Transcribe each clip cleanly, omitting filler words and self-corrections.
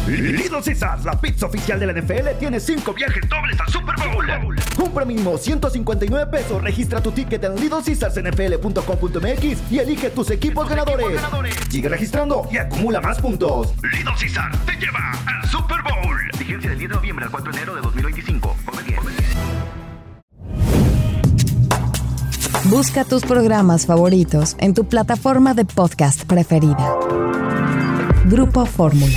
Little Caesars, la pizza oficial de la NFL, tiene 5 viajes dobles al Super Bowl. Compra mínimo $159. Registra tu ticket en littlecaesarsnfl.com.mx y elige tus equipos ganadores. Sigue registrando y acumula más puntos. Little Caesars te lleva al Super Bowl. Vigencia del 10 de noviembre al 4 de enero de 2025. Come bien. Busca tus programas favoritos en tu plataforma de podcast preferida. Grupo Fórmula.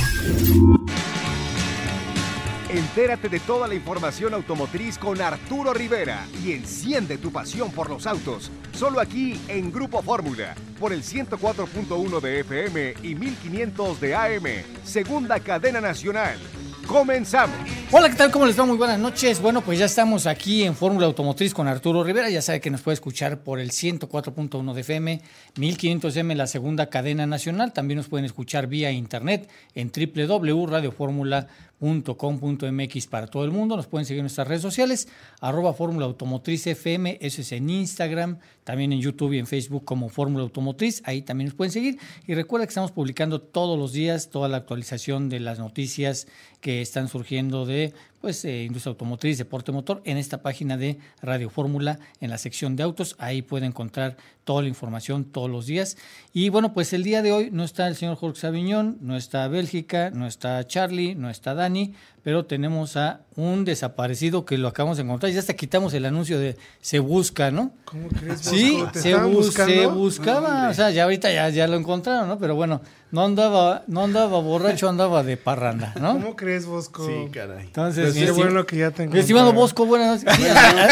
Entérate de toda la información automotriz con Arturo Rivera y enciende tu pasión por los autos. Solo aquí en Grupo Fórmula, por el 104.1 de FM y 1500 de AM. Segunda cadena nacional. Comenzamos. Hola, ¿qué tal? ¿Cómo les va? Muy buenas noches. Bueno, pues ya estamos aquí en Fórmula Automotriz con Arturo Rivera. Ya sabe que nos puede escuchar por el 104.1 de FM, 1500 M, la segunda cadena nacional. También nos pueden escuchar vía internet en www.radioformula.com.mx para todo el mundo. Nos pueden seguir en nuestras redes sociales, @Fórmula Automotriz FM, eso es en Instagram, también en YouTube y en Facebook como Fórmula Automotriz. Ahí también nos pueden seguir. Y recuerda que estamos publicando todos los días toda la actualización de las noticias que están surgiendo de industria automotriz, deporte motor, en esta página de Radio Fórmula, en la sección de autos. Ahí puede encontrar toda la información todos los días. Y bueno, pues el día de hoy no está el señor Jorge Saviñón, no está Bélgica, no está Charlie, no está Dani, pero tenemos a un desaparecido que lo acabamos de encontrar. Ya hasta quitamos el anuncio de se busca, ¿no? ¿Cómo crees? Sí, se buscaba. O sea, ya ahorita ya lo encontraron, ¿no? Pero bueno, no andaba borracho, andaba de parranda, ¿no? ¿Cómo crees, Bosco? Sí, caray. Entonces, qué bueno que ya te encontré. Estimado Bosco, buenas noches. Sí,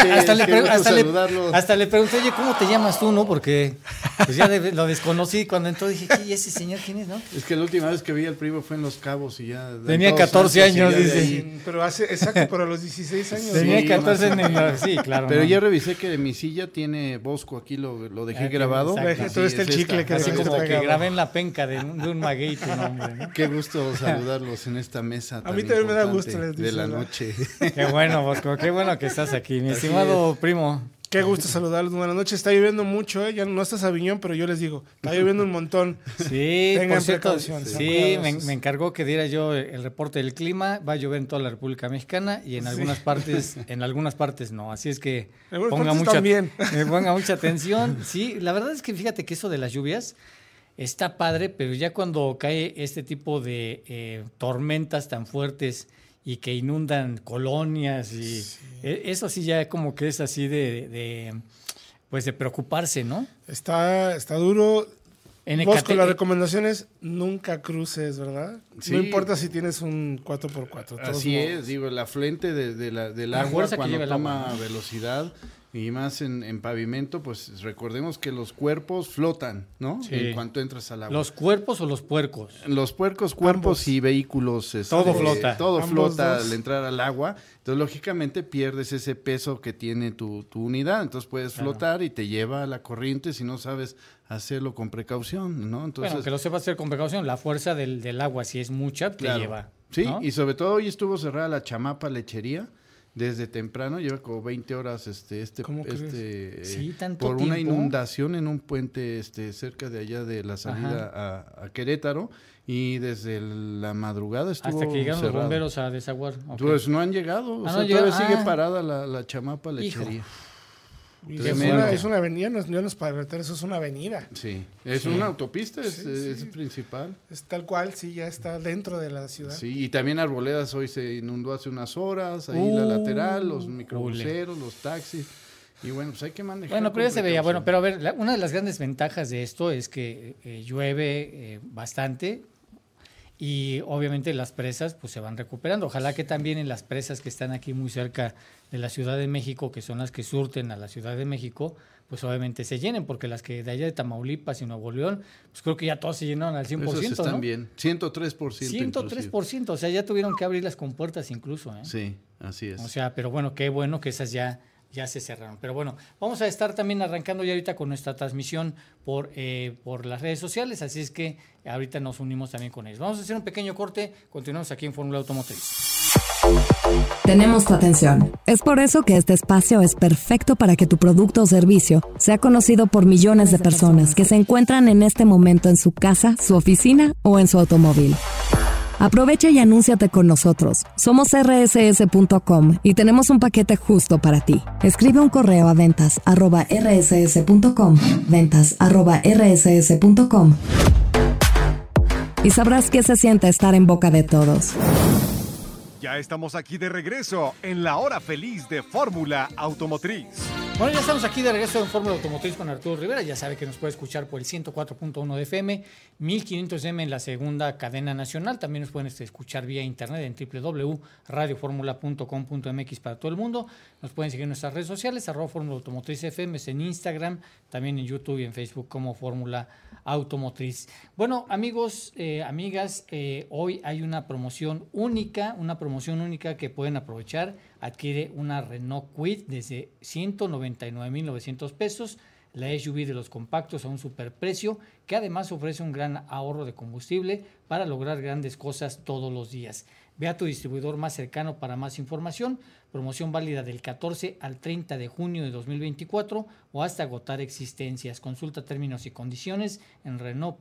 hasta le pregunté, oye, ¿cómo te llamas tú, no? Porque pues ya lo desconocí. Cuando entró dije, ¿y ese señor quién es, no? Es que la última vez que vi al primo fue en Los Cabos y ya... Tenía 14 años, dice. Pero pero a los 16 años. Tenía 14 años, sí, claro. Pero ya revisé que mi silla tiene Bosco, aquí lo dejé grabado. Todo el chicle que así como que grabé en la penca de un maguey tu nombre, ¿no? Qué gusto saludarlos en esta mesa. A mí también me da gusto. De la noche. Qué bueno, Bosco, qué bueno que estás aquí, mi estimado primo. Qué gusto saludarlos, buenas noches. Está lloviendo mucho, ya no está Saviñón, pero yo les digo, está lloviendo un montón. Sí, tengan por cierto, precaución. Sí, me encargó que diera yo el reporte del clima. Va a llover en toda la República Mexicana y en algunas partes no. Así es que ponga mucha atención. Sí, la verdad es que fíjate que eso de las lluvias está padre, pero ya cuando cae este tipo de tormentas tan fuertes y que inundan colonias y eso sí ya como que es así de preocuparse, ¿no? Está duro. Bosco, la recomendación es nunca cruces, ¿verdad? Sí. No importa si tienes un 4x4. Así es, digo, la afluente del agua cuando toma velocidad y más en pavimento, pues recordemos que los cuerpos flotan, ¿no? Sí. En cuanto entras al agua. ¿Los cuerpos o los puercos? Los puercos, cuerpos ambos. Y vehículos. Todo flota. Todo flota al entrar al agua. Entonces, lógicamente, pierdes ese peso que tiene tu unidad. Entonces, puedes flotar y te lleva a la corriente si no sabes hacerlo con precaución, ¿no? Entonces, bueno, que lo sepas hacer con precaución. La fuerza del agua, si es mucha, te lleva. Sí, ¿no? Y sobre todo hoy estuvo cerrada la Chamapa Lechería. Desde temprano, lleva como 20 horas sí, tanto por tiempo. Una inundación en un puente cerca de allá de la salida a Querétaro, y desde la madrugada estuvo hasta que llegaron cerrado. Los bomberos a desaguar. Okay. Pues no han llegado, todavía sigue parada la Chamapa Lechería. Es una avenida, no es carretera, eso es una avenida. Sí, es una autopista, es principal. Es tal cual, sí, ya está dentro de la ciudad. Sí, y también Arboledas hoy se inundó hace unas horas, ahí la lateral, los microbuseros, los taxis. Y bueno, pues hay que manejar. Bueno, pero ya se veía, pero a ver, una de las grandes ventajas de esto es que llueve bastante. Y obviamente las presas pues se van recuperando. Ojalá que también en las presas que están aquí muy cerca de la Ciudad de México, que son las que surten a la Ciudad de México, pues obviamente se llenen, porque las que de allá de Tamaulipas y Nuevo León, pues creo que ya todas se llenaron al 100%, esas están ¿no? bien, 103%. 103%, o sea, ya tuvieron que abrir las compuertas incluso, ¿eh? Sí, así es. O sea, pero bueno, qué bueno que esas ya se cerraron. Pero bueno, vamos a estar también arrancando ya ahorita con nuestra transmisión por las redes sociales, así es que ahorita nos unimos también con ellos. Vamos a hacer un pequeño corte, continuamos aquí en Fórmula Automotriz. Tenemos tu atención. Es por eso que este espacio es perfecto para que tu producto o servicio sea conocido por millones de personas que se encuentran en este momento en su casa, su oficina o en su automóvil. Aprovecha y anúnciate con nosotros. Somos rss.com y tenemos un paquete justo para ti. Escribe un correo a ventas@rss.com, ventas@rss.com y sabrás qué se siente estar en boca de todos. Ya estamos aquí de regreso en la hora feliz de Fórmula Automotriz. Bueno, ya estamos aquí de regreso en Fórmula Automotriz con Arturo Rivera. Ya sabe que nos puede escuchar por el 104.1 de FM, 1500M en la segunda cadena nacional. También nos pueden escuchar vía internet en www.radioformula.com.mx para todo el mundo. Nos pueden seguir en nuestras redes sociales, @Fórmula Automotriz FM, en Instagram, también en YouTube y en Facebook como Fórmula Automotriz. Bueno, amigos, amigas, hoy hay una promoción única que pueden aprovechar. Adquiere una Renault Kwid desde 199,900 pesos, la SUV de los compactos a un superprecio, que además ofrece un gran ahorro de combustible para lograr grandes cosas todos los días. Ve a tu distribuidor más cercano para más información. Promoción válida del 14 al 30 de junio de 2024 o hasta agotar existencias. Consulta términos y condiciones en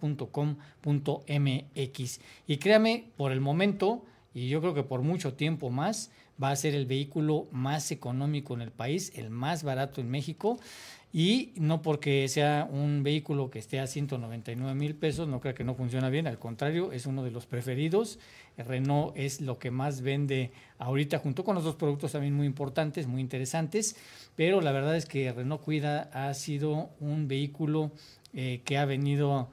renault.com.mx. Y créame, por el momento, y yo creo que por mucho tiempo más, va a ser el vehículo más económico en el país, el más barato en México, y no porque sea un vehículo que esté a 199,000 pesos, no creo que no funciona bien, al contrario, es uno de los preferidos. Renault es lo que más vende ahorita, junto con los dos productos también muy importantes, muy interesantes, pero la verdad es que Renault Kwid ha sido un vehículo que ha venido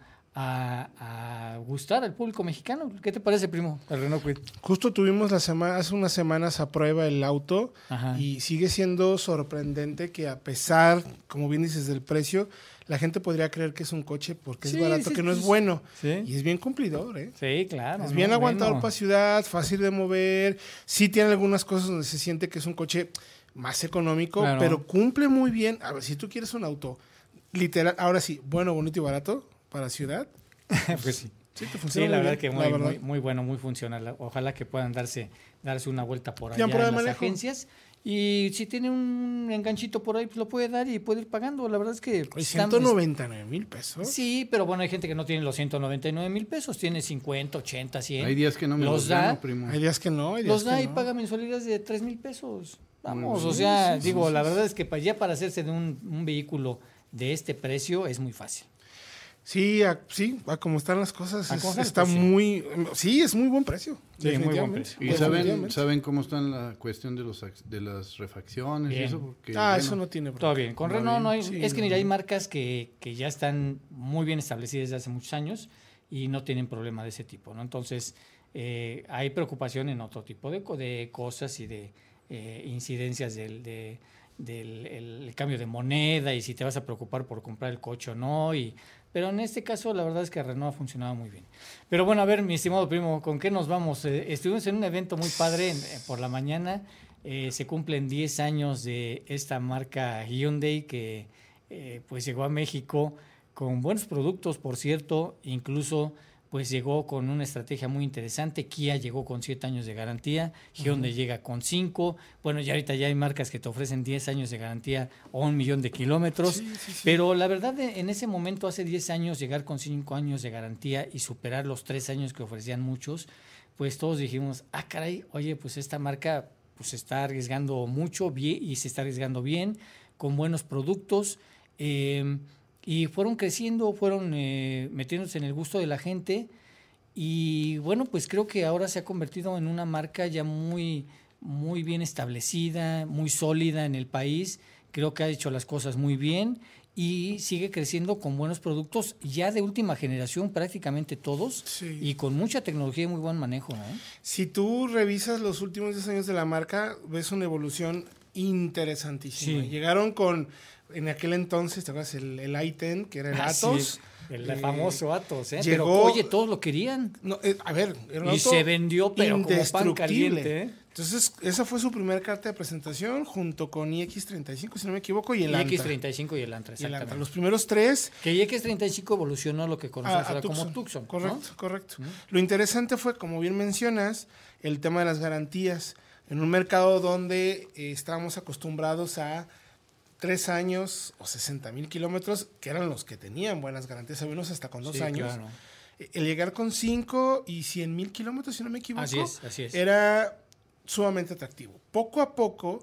a gustar al público mexicano. ¿Qué te parece, primo, el Renault Kwid? Justo tuvimos hace unas semanas a prueba el auto. Ajá. Y sigue siendo sorprendente que, a pesar, como bien dices, del precio, la gente podría creer que es un coche porque es barato, que no es bueno. Sí. Y es bien cumplidor, ¿eh? Sí, claro. Es bien aguantador para ciudad, fácil de mover. Sí tiene algunas cosas donde se siente que es un coche más económico, claro, pero cumple muy bien. A ver, si tú quieres un auto literal, ahora sí, bueno, bonito y barato para ciudad, pues sí. Sí, la verdad que muy bueno, muy funcional. Ojalá que puedan darse una vuelta por allá en las agencias. Y si tiene un enganchito por ahí, pues lo puede dar y puede ir pagando. La verdad es que... 199,000 pesos. Sí, pero bueno, hay gente que no tiene los 199,000 pesos. Tiene 50, 80, 100. Hay días que no me los da, primo. Hay días que no. Los da y paga mensualidades de 3,000 pesos. Vamos, o sea, la verdad es que ya para hacerse de un vehículo de este precio es muy fácil. Sí, como están las cosas, está muy... Sí, es muy buen precio. Sí, muy buen precio. ¿Y saben cómo está la cuestión de las refacciones? Bien. Y eso? Porque, eso no tiene problema. Todo bien. Con Renault no hay... Sí, es que mira, hay marcas que ya están muy bien establecidas desde hace muchos años y no tienen problema de ese tipo, ¿no? Entonces, hay preocupación en otro tipo de cosas y de incidencias del cambio de moneda y si te vas a preocupar por comprar el coche o no, pero en este caso la verdad es que Renault ha funcionado muy bien. Pero bueno, a ver, mi estimado primo, ¿con qué nos vamos? Estuvimos en un evento muy padre por la mañana. Se cumplen 10 años de esta marca Hyundai que pues llegó a México con buenos productos, por cierto, incluso pues llegó con una estrategia muy interesante. Kia llegó con 7 años de garantía, Hyundai llega con 5. Bueno, ya ahorita ya hay marcas que te ofrecen 10 años de garantía o 1,000,000 de kilómetros. Sí. Pero la verdad, en ese momento, hace 10 años, llegar con 5 años de garantía y superar los 3 años que ofrecían muchos, pues todos dijimos, caray, oye, pues esta marca pues se está arriesgando mucho bien y se está arriesgando bien, con buenos productos. Y fueron creciendo, fueron metiéndose en el gusto de la gente y bueno, pues creo que ahora se ha convertido en una marca ya muy, muy bien establecida, muy sólida en el país. Creo que ha hecho las cosas muy bien y sigue creciendo con buenos productos ya de última generación, prácticamente todos, y con mucha tecnología y muy buen manejo, ¿no? Si tú revisas los últimos 10 años de la marca, ves una evolución interesantísima. Sí. Llegaron con... En aquel entonces, ¿te acuerdas? El i10, que era el Atos. Sí, el famoso Atos, ¿eh? Llegó, pero, oye, todos lo querían. No, a ver, era un auto se vendió, pero como pan caliente, ¿eh? Entonces, esa fue su primera carta de presentación, junto con iX35, si no me equivoco, y el Antra. iX35 y el Antra, exactamente. Los primeros 3. Que iX35 evolucionó a lo que conocemos ahora como Tucson. Correcto. Lo interesante fue, como bien mencionas, el tema de las garantías. En un mercado donde estábamos acostumbrados a 3 años o 60,000 kilómetros, que eran los que tenían buenas garantías, había unos hasta con 2 años. Claro. el llegar con 5 y 100,000 kilómetros, si no me equivoco, así es. Era sumamente atractivo. Poco a poco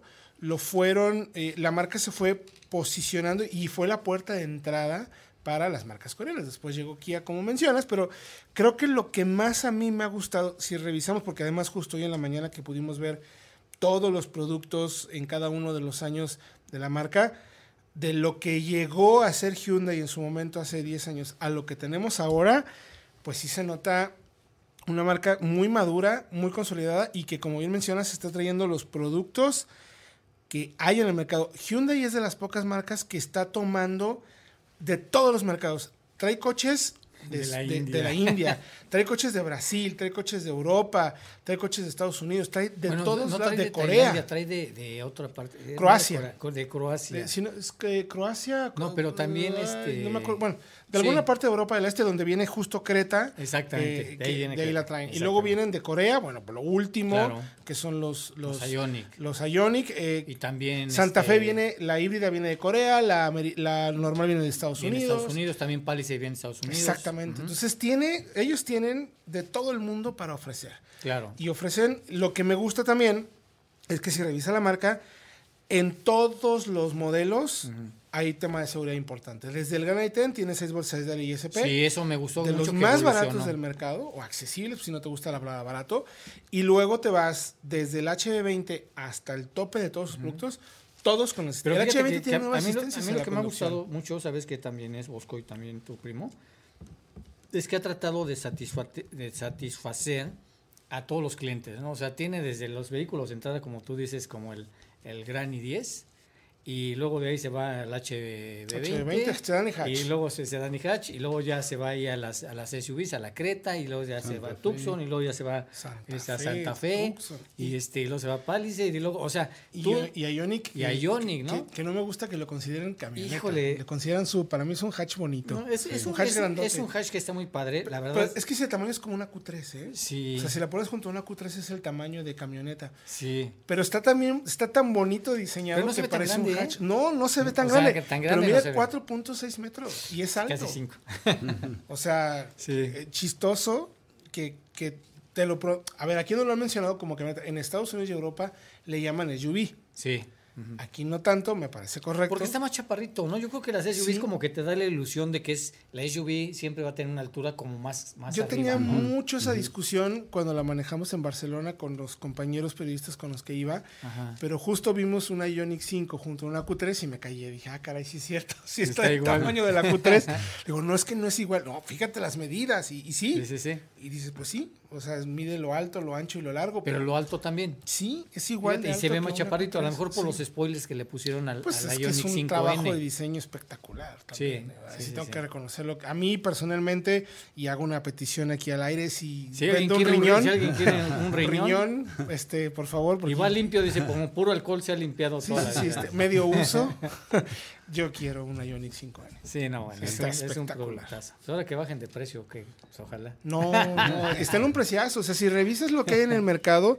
la marca se fue posicionando y fue la puerta de entrada para las marcas coreanas. Después llegó Kia, como mencionas, pero creo que lo que más a mí me ha gustado, si revisamos, porque además justo hoy en la mañana que pudimos ver todos los productos en cada uno de los años de la marca, de lo que llegó a ser Hyundai en su momento hace 10 años a lo que tenemos ahora, pues sí se nota una marca muy madura, muy consolidada y que, como bien mencionas, está trayendo los productos que hay en el mercado. Hyundai es de las pocas marcas que está tomando de todos los mercados. Trae coches de la India, trae coches de Brasil, trae coches de Europa, trae coches de Estados Unidos, trae de todos lados, de Corea. Trae de otra parte. Croacia. De Croacia. Es que Croacia... No, pero también no me acuerdo, bueno, de alguna parte de Europa del Este donde viene justo Creta. Exactamente. De ahí la traen. Y luego vienen de Corea, bueno, lo último, que son los Ioniq. Los Ioniq. Y también... Santa Fe viene, la híbrida viene de Corea, la normal viene de Estados Unidos. Estados Unidos, también Palisade viene de Estados Unidos. Exactamente. Entonces ellos tienen de todo el mundo para ofrecer. Claro. Y ofrecen, lo que me gusta también, es que si revisa la marca, en todos los modelos hay tema de seguridad importante. Desde el Gran i10 tiene 6 bolsas de ISP. Sí, eso me gustó de mucho. De los más baratos del mercado, o accesibles, si no te gusta la palabra barato. Y luego te vas desde el HB20 hasta el tope de todos sus productos, todos con asistencia. El HB20 tiene nuevas asistencias. A mí lo que me ha gustado mucho, sabes que también es Bosco y también tu primo, es que ha tratado de satisfacer a todos los clientes, ¿no? O sea, tiene desde los vehículos de entrada, como tú dices, como el Gran i10, y luego de ahí se va al HB20, sedán y hatch. Y luego sedán y hatch, y luego ya se va ahí a las SUVs, a la Creta, y luego ya se va a Tucson, y luego ya se va a Santa Fe, y luego se va a Palisade, y luego, o sea... Y a Ioniq. Y a Ioniq, ¿no? Que no me gusta que lo consideren camioneta. Híjole. Le consideran para mí es un hatch bonito. No, es un hatch grandote. Es un hatch que está muy padre, la verdad. Pero es que ese tamaño es como una Q3, ¿eh? Sí. O sea, si la pones junto a una Q3 es el tamaño de camioneta. Sí. Pero está tan bonito diseñado pero no que parece un hatch. No se ve tan grande. Pero mide 4.6 metros y es alto. Casi 5. O sea, chistoso que te lo... A ver, aquí no lo han mencionado como camioneta. En Estados Unidos y Europa le llaman SUV. Sí. Aquí no tanto, me parece correcto. Porque está más chaparrito, ¿no? Yo creo que las SUVs como que te da la ilusión de que la SUV siempre va a tener una altura como más Yo arriba, tenía ¿no? mucho esa discusión cuando la manejamos en Barcelona con los compañeros periodistas con los que iba, pero justo vimos una Ioniq 5 junto a una Q3 y me callé. Dije, caray, sí es cierto, sí está el tamaño de la Q3. Digo, no, es que no es igual. No, fíjate las medidas y sí. Sí. Y dices, pues sí, o sea, mide lo alto, lo ancho y lo largo. Pero lo alto también. Sí, es igual. Fíjate, y se ve más chaparrito, a lo mejor por los spoilers que le pusieron pues a la es Ioniq 5N. Que es un trabajo de diseño espectacular también. Sí, tengo que reconocerlo. A mí personalmente, y hago una petición aquí al aire, si vendo un riñón, si alguien quiere un riñón, por favor. Porque... Igual limpio, dice, como puro alcohol se ha limpiado toda la vida. Medio uso. Yo quiero una Ioniq 5N. Sí, no, bueno, es un productazo. Pues ahora que bajen de precio, que pues, ojalá. No, está en un preciazo. O sea, si revisas lo que hay en el mercado...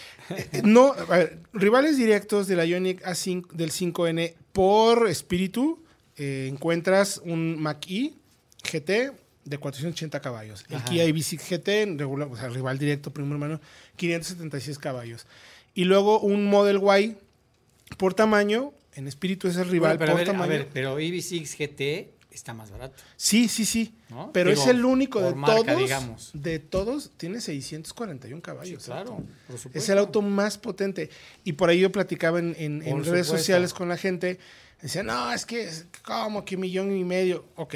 No, a ver, rivales directos de la Ioniq A5 del 5N por espíritu, encuentras un Mach-E GT de 480 caballos. El Kia EV6 GT, regular, o sea, rival directo, primo hermano, 576 caballos. Y luego un Model Y por tamaño, en espíritu es el rival por tamaño. A ver, pero EV6 GT está más barato. Sí. ¿No? Pero es el único de marca, todos. Digamos. De todos tiene 641 caballos. Sí, claro, por supuesto. Es el auto más potente. Y por ahí yo platicaba en redes sociales con la gente. Decían, no, es que, ¿cómo que 1.5 millones? Ok.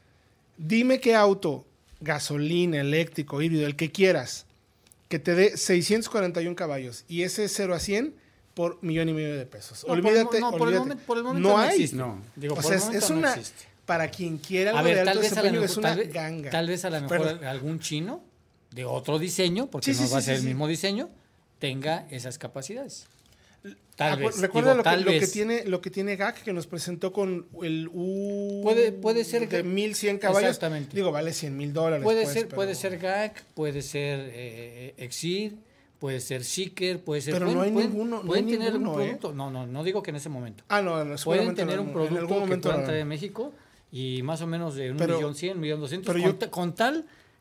Dime qué auto, gasolina, eléctrico, híbrido, el que quieras, que te dé 641 caballos y ese 0 a 100 por 1.5 millones de pesos. No, olvídate. Por el momento no hay. Existe. No. Digo, o sea, es una... Para quien quiera algo de alto desempeño, es una ganga. Tal vez a lo mejor algún chino de otro diseño, porque no va a ser el mismo diseño, tenga esas capacidades. Tal vez. Recuerda lo que tiene GAC, que nos presentó con el U puede ser de 1.100 caballos. Exactamente. Digo, vale $100,000. Puede ser GAC, puede ser Exceed, puede ser Seeker, puede ser... Pero no hay ninguno. Pueden tener un producto. No digo que en ese momento. No, pueden tener un producto que puedan traer de México y más o menos de 1.100.000, 1.200.000, con tal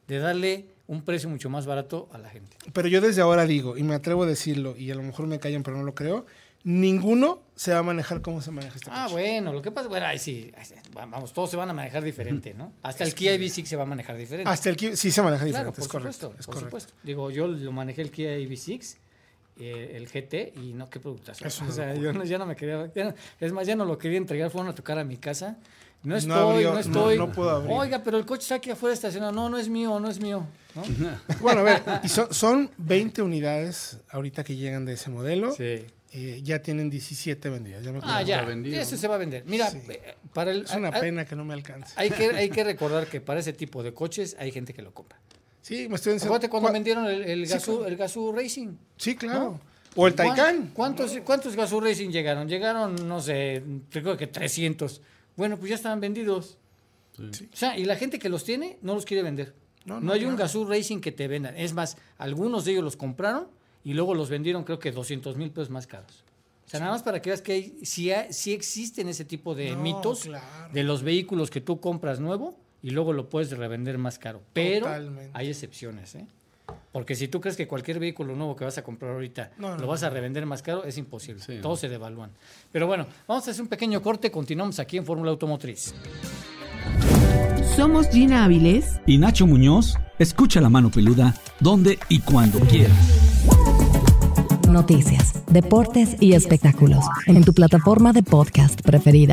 de darle un precio mucho más barato a la gente. Pero yo desde ahora digo, y me atrevo a decirlo, y a lo mejor me callan, pero no lo creo, ninguno se va a manejar como se maneja este coche. Bueno, lo que pasa, bueno, ahí sí, vamos, todos se van a manejar diferente, ¿no? Hasta el Kia EV6 se va a manejar diferente. Hasta el Kia sí se maneja Claro, diferente, por supuesto. Digo, yo lo manejé el Kia EV6, el GT, y no, qué productazo. O sea, yo ya no me quería, es más, ya no lo quería entregar, fueron a tocar a mi casa. No estoy. No puedo abrir. Oiga, pero el coche está aquí afuera estacionado. No es mío, ¿no? Bueno, a ver, y son 20 unidades ahorita que llegan de ese modelo. Sí. Ya tienen 17 vendidas. Ya, eso se va a vender. Mira, sí. Es una pena que no me alcance. Hay que recordar que para ese tipo de coches hay gente que lo compra. Sí, me estoy diciendo. Acuérdate cuando vendieron el Gazoo Racing. Sí, claro. ¿No? O el Taycan. ¿Cuántos Gazoo Racing llegaron? Llegaron, no sé, creo que 300. Bueno, pues ya estaban vendidos. Sí. O sea, y la gente que los tiene no los quiere vender. No hay un Gazoo Racing que te vendan. Es más, algunos de ellos los compraron y luego los vendieron creo que 200 mil pesos más caros. O sea, nada más para que veas que sí existen ese tipo de mitos de los vehículos que tú compras nuevo y luego lo puedes revender más caro. Pero hay excepciones, ¿eh? Porque si tú crees que cualquier vehículo nuevo que vas a comprar ahorita lo vas a revender más caro, es imposible. Sí, todos se devalúan. Pero bueno, vamos a hacer un pequeño corte. Continuamos aquí en Fórmula Automotriz. Somos Gina Áviles y Nacho Muñoz. Escucha La Mano Peluda donde y cuando quieras. Noticias, deportes y espectáculos en tu plataforma de podcast preferida.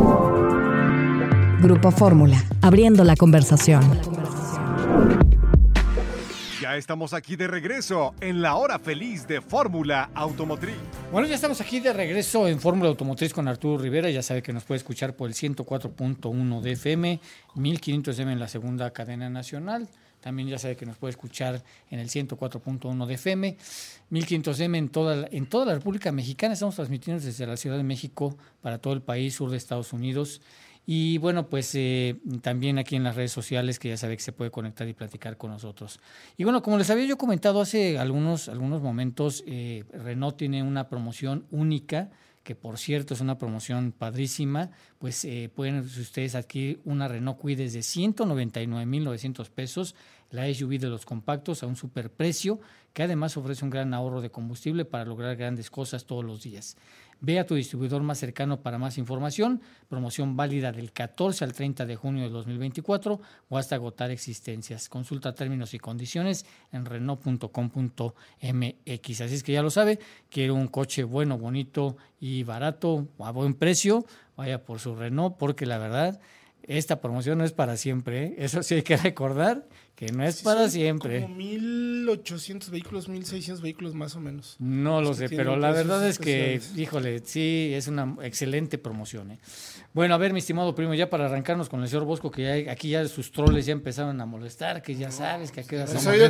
Grupo Fórmula, abriendo la conversación. Ya estamos aquí de regreso en la hora feliz de Fórmula Automotriz. Bueno, ya estamos aquí de regreso en Fórmula Automotriz con Arturo Rivera. Ya sabe que nos puede escuchar por el 104.1 de FM, 1500 M en la segunda cadena nacional. También ya sabe que nos puede escuchar en el 104.1 de FM, 1500 M en toda la República Mexicana. Estamos transmitiendo desde la Ciudad de México para todo el país, sur de Estados Unidos. Y bueno, pues también aquí en las redes sociales, que ya sabe que se puede conectar y platicar con nosotros. Y bueno, como les había yo comentado hace algunos momentos, Renault tiene una promoción única, que por cierto es una promoción padrísima. Pues pueden ustedes adquirir una Renault Kwid desde 199,900 pesos, la SUV de los compactos a un superprecio, que además ofrece un gran ahorro de combustible para lograr grandes cosas todos los días. Ve a tu distribuidor más cercano para más información. Promoción válida del 14 al 30 de junio de 2024 o hasta agotar existencias. Consulta términos y condiciones en Renault.com.mx. Así es que ya lo sabe, quiere un coche bueno, bonito y barato a buen precio, vaya por su Renault, porque la verdad, esta promoción no es para siempre, ¿eh? Eso sí hay que recordar, que no es para siempre. Como 1,800 vehículos, 1,600 vehículos más o menos. No lo sé, pero la verdad es que, híjole, sí, es una excelente promoción, ¿eh? Bueno, a ver, mi estimado primo, ya para arrancarnos con el señor Bosco, que aquí ya sus troles ya empezaron a molestar, que ya sabes que a qué hora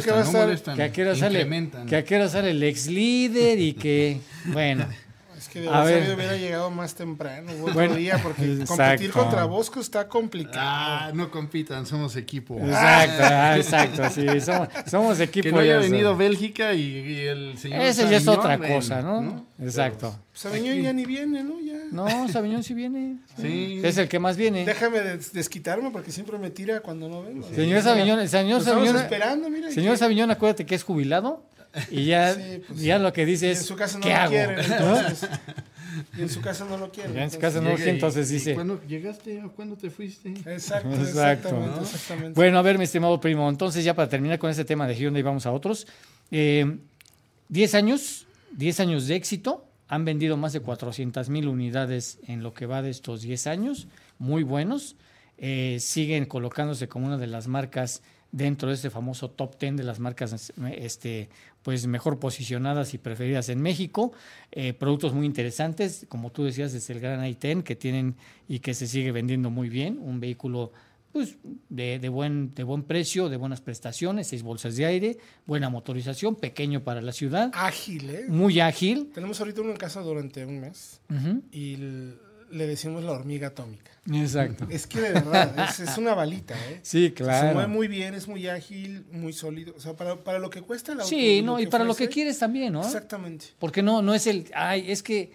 sale el ex líder y que, bueno... Es que hubiera llegado más temprano, otro día, porque competir contra Bosco está complicado. No compitan, somos equipo. Exacto, sí, somos equipo. Que no haya venido Bélgica y el señor Ese Saviñón, ya es otra cosa, ¿no? Exacto. Saviñón ya ni viene, ¿no? Ya. No, Saviñón sí viene. Sí. Es el que más viene. Déjame desquitarme porque siempre me tira cuando no vengo. Señor Saviñón, esperando, mira. Señor Saviñón, acuérdate que es jubilado. Y ya, ya lo que dice es, en su casa no ¿qué hago? Quiere, entonces, y en su casa no lo quiere. En su casa no lo quiere, entonces dice... ¿Cuándo llegaste o cuándo te fuiste? Exactamente. Bueno, a ver, mi estimado primo, entonces ya para terminar con este tema de Hyundai, vamos a otros. 10 años de éxito, han vendido más de 400,000 unidades en lo que va de estos 10 años, muy buenos. Siguen colocándose como una de las marcas dentro de este famoso top 10 de las marcas pues mejor posicionadas y preferidas en México. Productos muy interesantes, como tú decías, desde el Gran i10 que tienen y que se sigue vendiendo muy bien, un vehículo pues de buen precio, de buenas prestaciones, 6 bolsas de aire, buena motorización, pequeño para la ciudad. Ágil, ¿eh? Muy ágil. Tenemos ahorita uno en casa durante un mes y le decimos la hormiga atómica. Exacto. Es que de verdad, es una balita, ¿eh? Sí, claro. Se mueve muy bien, es muy ágil, muy sólido. O sea, para lo que cuesta el auto. Sí, no, y para lo que quieres también, ¿no? Exactamente. Porque no es es que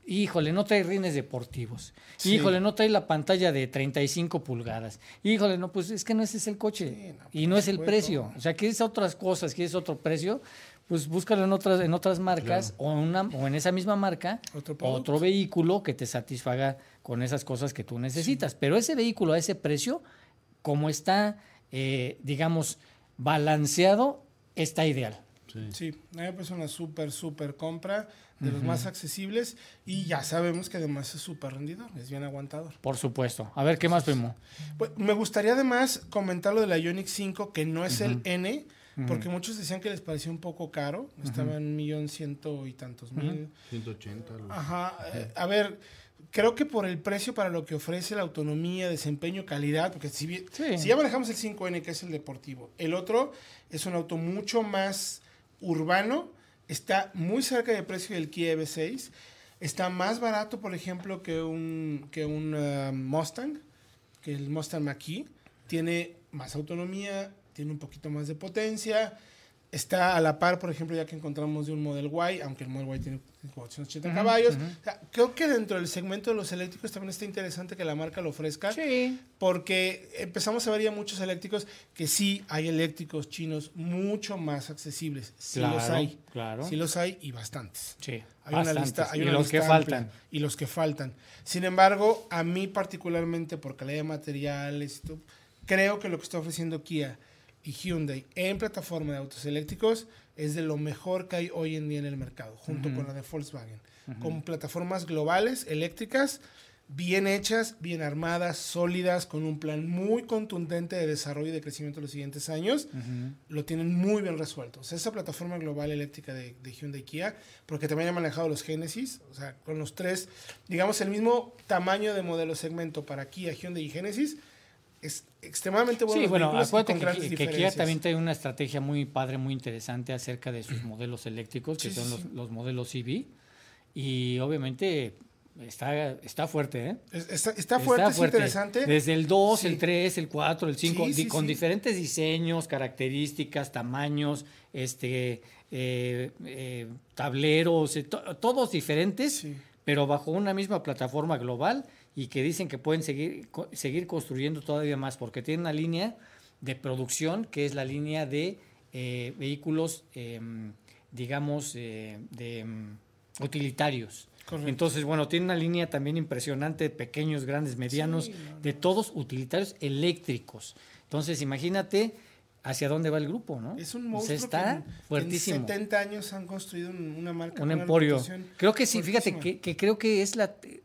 híjole, no trae rines deportivos, Sí. híjole, no trae la pantalla de 35 pulgadas, híjole, no, pues es que no ese es el coche, Sí, no, y por no es el supuesto. precio. O sea, quieres otras cosas, quieres otro precio, pues búscalo en otras marcas o en esa misma marca, Otro producto. otro vehículo que te satisfaga con esas cosas que tú necesitas. Pero ese vehículo a ese precio, como está, digamos, balanceado, está ideal. Sí, pues una súper compra de los más accesibles y ya sabemos que además es súper rendidor, es bien aguantador. Por supuesto. A ver, ¿qué más, primo? Pues, me gustaría además comentar lo de la Ioniq 5, que no es el N, porque muchos decían que les parecía un poco caro, estaba en 1.100.000 y tantos mil. 180. Ajá, a ver, creo que por el precio para lo que ofrece, la autonomía, desempeño, calidad, porque si ya manejamos el 5N, que es el deportivo, el otro es un auto mucho más urbano, está muy cerca de precio del Kia EV6, está más barato, por ejemplo, que un Mustang, que el Mustang Mach-E, tiene más autonomía, tiene un poquito más de potencia, está a la par, por ejemplo, ya que encontramos de un Model Y, aunque el Model Y tiene 480 caballos. O sea, creo que dentro del segmento de los eléctricos también está interesante que la marca lo ofrezca, porque empezamos a ver ya muchos eléctricos que sí hay eléctricos chinos mucho más accesibles. Sí Claro, los hay. claro. Sí los hay y bastantes. Sí, Hay una bastantes. lista, hay Y una los lista que amplia, faltan. y los que faltan. Sin embargo, a mí particularmente por calidad de materiales, creo que lo que está ofreciendo Kia y Hyundai en plataforma de autos eléctricos es de lo mejor que hay hoy en día en el mercado, junto con la de Volkswagen. Con plataformas globales, eléctricas, bien hechas, bien armadas, sólidas, con un plan muy contundente de desarrollo y de crecimiento en los siguientes años, lo tienen muy bien resuelto. O sea, esa plataforma global eléctrica de Hyundai y Kia, porque también han manejado los Genesis, o sea, con los tres, digamos, el mismo tamaño de modelo segmento para Kia, Hyundai y Genesis, es extremadamente bueno. Sí, bueno, acuérdate grandes que Kia diferencias. también tiene una estrategia muy padre, muy interesante acerca de sus modelos eléctricos, que Sí, son sí. los modelos EV. Y obviamente está fuerte, ¿eh? Está fuerte, es interesante. Desde el 2, Sí. el 3, el 4, el 5, Sí, con sí. diferentes diseños, características, tamaños, tableros, todos diferentes, Sí. pero bajo una misma plataforma global y que dicen que pueden seguir construyendo todavía más, porque tienen una línea de producción que es la línea de vehículos, digamos, utilitarios. Correcto. Entonces, bueno, tiene una línea también impresionante, pequeños, grandes, medianos, de todos utilitarios eléctricos. Entonces, imagínate hacia dónde va el grupo, ¿no? Es un O monstruo sea, está que fuertísimo. en 70 años han construido una marca. Un con una emporio. reputación Creo que sí, fíjate fuertísima que creo que es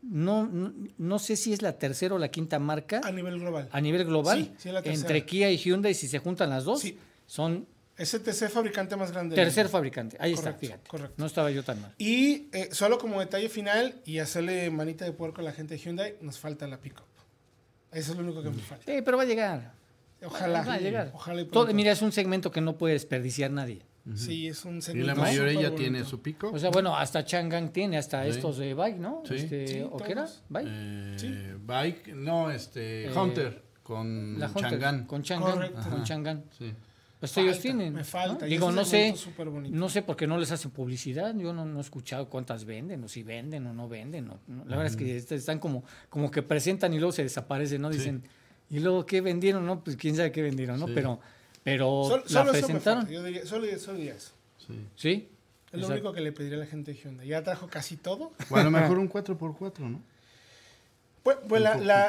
no sé si es la tercera o la quinta marca a nivel global. a nivel global, Sí, sí es la tercera. entre Kia y Hyundai, si se juntan las dos, Sí. son Es el tercer fabricante más grande. del tercer mundo. fabricante. Ahí está, Correcto, fíjate. correcto. No estaba yo tan mal. Y solo como detalle final y hacerle manita de puerco a la gente de Hyundai, nos falta la pick-up. Eso es lo único que me falta. Sí, pero va a llegar. Ojalá. Va a llegar. Ojalá y Todo, pronto. mira, es un segmento que no puede desperdiciar nadie. Sí, es un Y segmento la mayoría súper ya bonito. tiene su pico. O sea, bueno, hasta Chang'an tiene, hasta Sí. estos de Bike, ¿no? Sí. Sí, ¿O qué era? todos. Bike. Bike, no, Hunter con La Hunter, Chang'an. Con Chang'an. Correcto. Con Chang'an. Sí. Pues Falta, ellos tienen. me falta. ¿no? Y Digo, ese no sé, segmento es súper bonito. no sé por qué no les hacen publicidad. Yo no he escuchado cuántas venden, o si venden o no venden. La verdad es que están como que presentan y luego se desaparecen, ¿no? Dicen, ¿y luego qué vendieron? No, pues quién sabe qué vendieron, ¿no? Sí. Pero Solo la eso me presentaron. falta. Yo diría, solo diría eso. Sí. Sí. Es lo Exacto. único que le pediría a la gente de Hyundai. Ya trajo casi todo. O a lo mejor un 4x4, ¿no? Pues Un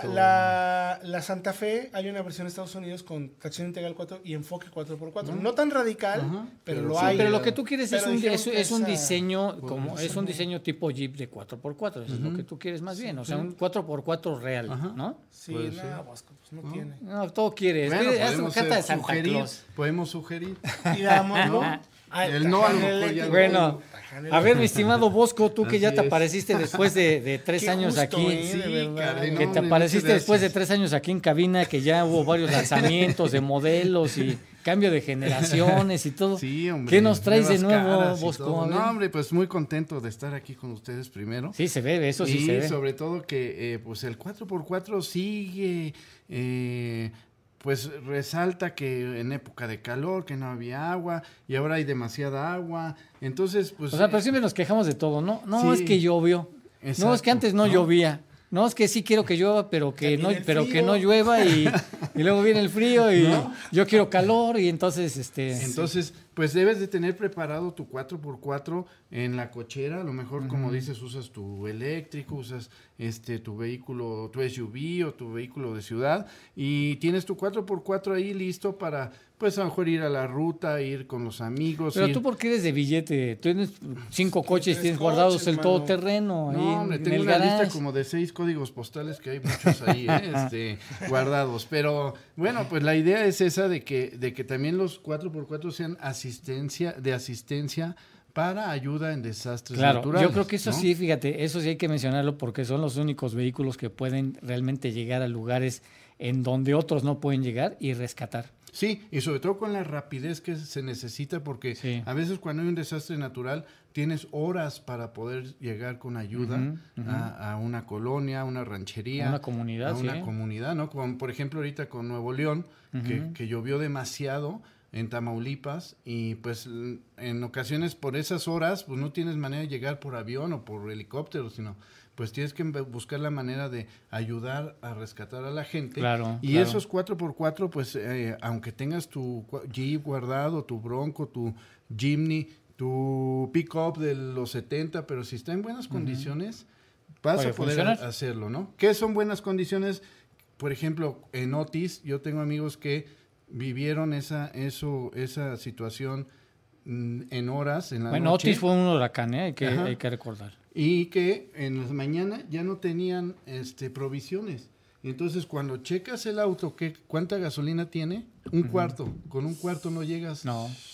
la Santa Fe, hay una versión en Estados Unidos con tracción integral 4 y enfoque 4x4. No tan radical, Ajá, pero pero lo sí, hay. Pero lo que tú quieres Pero es dijeron que es un esa- diseño es un diseño tipo Jeep de 4x4, eso es lo que tú quieres más bien, o sea, un 4x4 real, Ajá. ¿no? Sí, Puede no, ser. Bosco, pues no tiene. No, todo quieres. Bueno, Es podemos carta de Santa sugerir. Claus. Podemos sugerir. Digámoslo. El no a lo mejor ya no. Bueno, a ver, mi estimado Bosco, tú que Así ya te es. apareciste después de 3 Qué años justo, aquí. de verdad. caray, no, Que te hombre, apareciste muchas después de gracias. 3 años aquí en cabina, que ya hubo varios lanzamientos de modelos y cambio de generaciones y todo. Sí, hombre. ¿Qué nos traes de nuevas nuevo, caras y Bosco? todo. A ver. No, hombre, pues muy contento de estar aquí con ustedes primero. Sí, se ve, eso sí y se ve. sobre todo que pues el 4x4 sigue, pues resalta que en época de calor, que no había agua, y ahora hay demasiada agua. Entonces, pues... O sea, pero siempre nos quejamos de todo, ¿no? No, Sí. es que llovió. Exacto, no, es que antes no llovía. No, es que sí quiero que llueva, pero que no llueva y luego viene el frío y yo quiero calor y entonces Entonces, pues debes de tener preparado tu 4x4 en la cochera, a lo mejor como dices, usas tu eléctrico, usas tu vehículo, tu SUV o tu vehículo de ciudad y tienes tu 4x4 ahí listo para, pues a lo mejor ir a la ruta, ir con los amigos. Pero tú, ¿por qué eres de billete? Tú tienes 5 coches, tienes guardados el todoterreno. No, hombre, tengo una lista como de 6 códigos postales que hay muchos ahí, guardados. Pero bueno, pues la idea es esa de que también los 4x4 sean asistencia para ayuda en desastres naturales. Yo creo que eso sí, fíjate, eso sí hay que mencionarlo porque son los únicos vehículos que pueden realmente llegar a lugares en donde otros no pueden llegar y rescatar. Sí, y sobre todo con la rapidez que se necesita, porque a veces cuando hay un desastre natural tienes horas para poder llegar con ayuda a una colonia, a una ranchería, a una comunidad, ¿no? Como por ejemplo ahorita con Nuevo León, que llovió demasiado en Tamaulipas y pues en ocasiones por esas horas pues no tienes manera de llegar por avión o por helicóptero, sino pues tienes que buscar la manera de ayudar a rescatar a la gente. Y esos 4x4, pues aunque tengas tu Jeep guardado, tu Bronco, tu Jimny, tu pick-up de los 70, pero si está en buenas condiciones, vas a poder hacerlo, ¿no? ¿Qué son buenas condiciones? Por ejemplo, en Otis, yo tengo amigos que vivieron esa situación en horas, en la noche. Otis fue un huracán, hay que recordar. Y que en las mañanas ya no tenían provisiones. Y entonces cuando checas el auto, ¿cuánta gasolina tiene? Un cuarto. Con un cuarto no llegas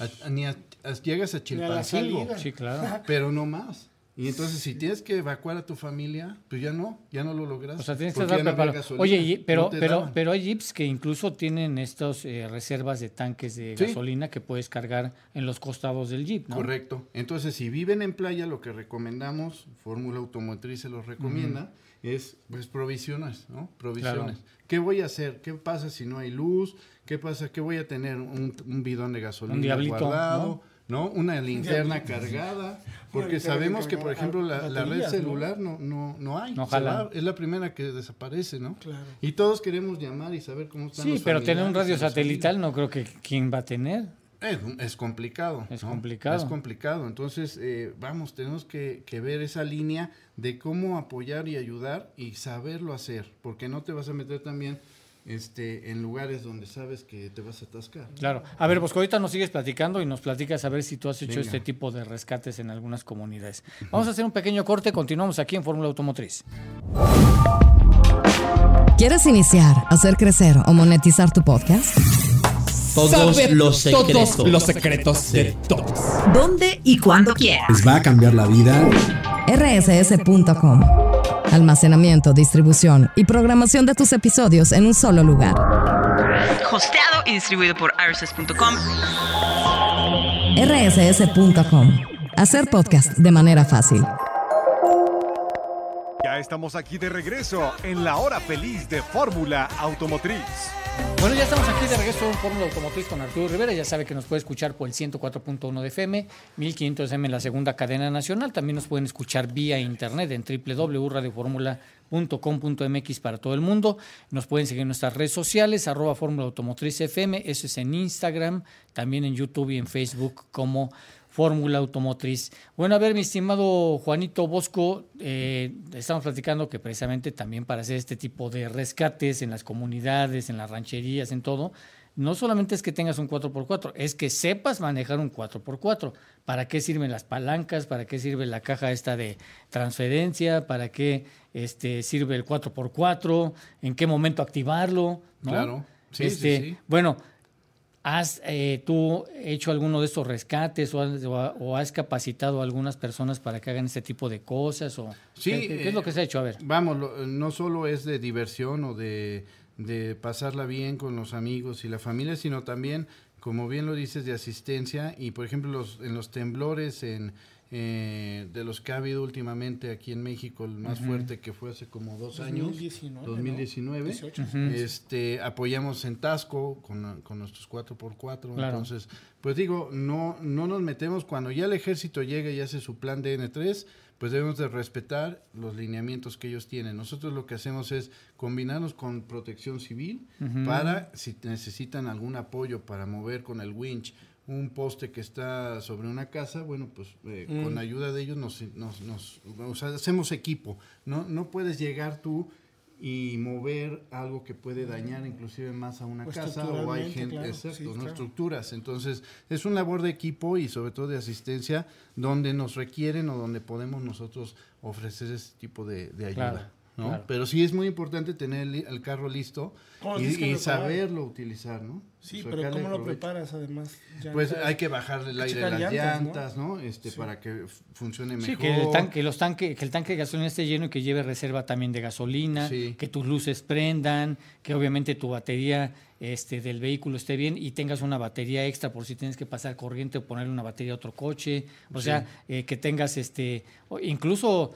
llegas a Chilpancingo. Sí, claro. Pero no más. Y entonces si tienes que evacuar a tu familia, pues ya no lo logras. O sea, tienes que estar preparado. Oye, pero hay jeeps que incluso tienen estas reservas de tanques de gasolina que puedes cargar en los costados del jeep, ¿no? Correcto. Entonces, si viven en playa, lo que recomendamos, Fórmula Automotriz se los recomienda, es pues provisiones, ¿no? Provisiones. Claro. ¿Qué voy a hacer? ¿Qué pasa si no hay luz? ¿Qué pasa? ¿Qué voy a tener? Un bidón de gasolina guardado, ¿no? Una linterna cargada, porque sabemos que, por ejemplo, la red celular no hay. Es la primera que desaparece, ¿no? Claro. Y todos queremos llamar y saber cómo están los familiares. Sí, pero tener un radio satelital no creo que quién va a tener. Es complicado. Es complicado. Entonces, tenemos que ver esa línea de cómo apoyar y ayudar y saberlo hacer, porque no te vas a meter también en lugares donde sabes que te vas a atascar. Claro. A ver, Bosco, ahorita nos sigues platicando y nos platicas a ver si tú has hecho este tipo de rescates en algunas comunidades. Vamos a hacer un pequeño corte, continuamos aquí en Fórmula Automotriz. ¿Quieres iniciar, hacer crecer o monetizar tu podcast? Todos los secretos de todos. ¿Dónde y cuándo quieras? Les va a cambiar la vida. rss.com. Almacenamiento, distribución y programación de tus episodios en un solo lugar. Hosteado y distribuido por rss.com. rss.com. Hacer podcast de manera fácil. Ya estamos aquí de regreso en la hora feliz de Fórmula Automotriz. Bueno, ya estamos aquí de regreso en Fórmula Automotriz con Arturo Rivera. Ya sabe que nos puede escuchar por el 104.1 de FM, 1500 FM en la segunda cadena nacional. También nos pueden escuchar vía internet en www.radioformula.com.mx para todo el mundo. Nos pueden seguir en nuestras redes sociales, @Fórmula Automotriz FM. Eso es en Instagram, también en YouTube y en Facebook como Fórmula Automotriz. Bueno, a ver, mi estimado Juanito Bosco, estamos platicando que precisamente también para hacer este tipo de rescates en las comunidades, en las rancherías, en todo, no solamente es que tengas un 4x4, es que sepas manejar un 4x4. ¿Para qué sirven las palancas? ¿Para qué sirve la caja esta de transferencia? ¿Para qué sirve el 4x4? ¿En qué momento activarlo? ¿No? Claro, sí. Bueno, ¿has tú hecho alguno de estos rescates o has capacitado a algunas personas para que hagan este tipo de cosas? Sí. ¿Qué es lo que se ha hecho? A ver. Vamos, no solo es de diversión o de pasarla bien con los amigos y la familia, sino también, como bien lo dices, de asistencia. Y, por ejemplo, en los temblores en de los que ha habido últimamente aquí en México, el más fuerte que fue hace como 2 años, 2019. 18. Apoyamos en Tasco con nuestros 4x4, claro. Entonces, pues digo, no nos metemos cuando ya el ejército llega y hace su plan de N3, pues debemos de respetar los lineamientos que ellos tienen. Nosotros lo que hacemos es combinarnos con Protección Civil para, si necesitan algún apoyo para mover con el winch un poste que está sobre una casa, bueno, pues con ayuda de ellos nos hacemos equipo. No puedes llegar tú y mover algo que puede dañar inclusive más a una casa, o hay gente, claro, exacto, sí, claro. Estructuras. Entonces, es una labor de equipo y sobre todo de asistencia donde nos requieren o donde podemos nosotros ofrecer ese tipo de ayuda. Claro. ¿No? Claro. Pero sí es muy importante tener el carro listo y saberlo utilizar, ¿no? Sí, pero ¿cómo lo preparas además? Llantas, pues hay que bajarle el aire a las llantas, ¿no? Sí. Para que funcione mejor. Sí, que el tanque de gasolina esté lleno y que lleve reserva también de gasolina, que tus luces prendan, que obviamente tu batería del vehículo esté bien y tengas una batería extra por si tienes que pasar corriente o ponerle una batería a otro coche. O sea, que tengas incluso